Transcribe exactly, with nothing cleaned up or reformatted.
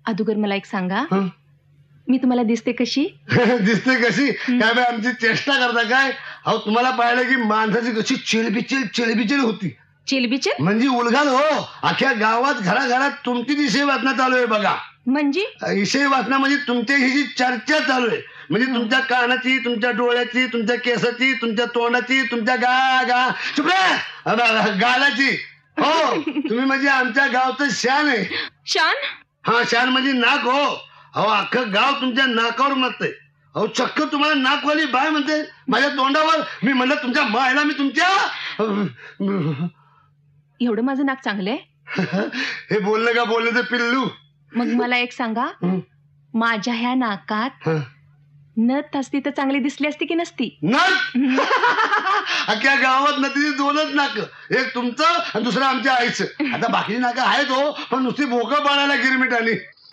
अदुगर मला एक सांगा, हं? मी तुम्हाला दिसते कशी? दिसते कशी काय बाई, आमची चेष्टा करता काय? अहो तुम्हाला पाहिलं की माणसाची कशी चिलबिचिल चिलबिचिल होती, चिलबिचिल म्हणजे उलघाल हो. अख्ख्या गावात घराघरात तुमची विषय वाचना चालू आहे बघा. म्हणजे विषय वाचना म्हणजे तुमच्या ही जी चर्चा चालू आहे, म्हणजे तुमच्या कानाची, तुमच्या डोळ्याची, तुमच्या केसाची, तुमच्या तोंडाची, तुमच्या गा गा चुप रे, गालाची. हो तुम्ही म्हणजे आमच्या गावचं शान आहे. शान? हा, शान म्हणजे नाक हो. अहो अख्खं गाव तुमच्या नाकावर म्हणतंय. अहो चक्क तुम्हाला नाकवाली बाय म्हणते माझ्या तोंडावर. मी म्हणलं तुमच्या मायला मी तुमच्या. एवढं माझं नाक चांगलंय? हे बोललं का बोललं तर पिल्लू. मग मला एक सांगा, माझ्या ह्या नाकात नथ असती तर चांगली दिसली असती की नसती? नथ? अख्ख्या गावात नथीची दोनच नाक, एक तुमचं आणि दुसरं आमच्या आईचं. आता बाकीची नाकं आहेत हो, पण नुसती भोकं पाडायला गिरमिट आली.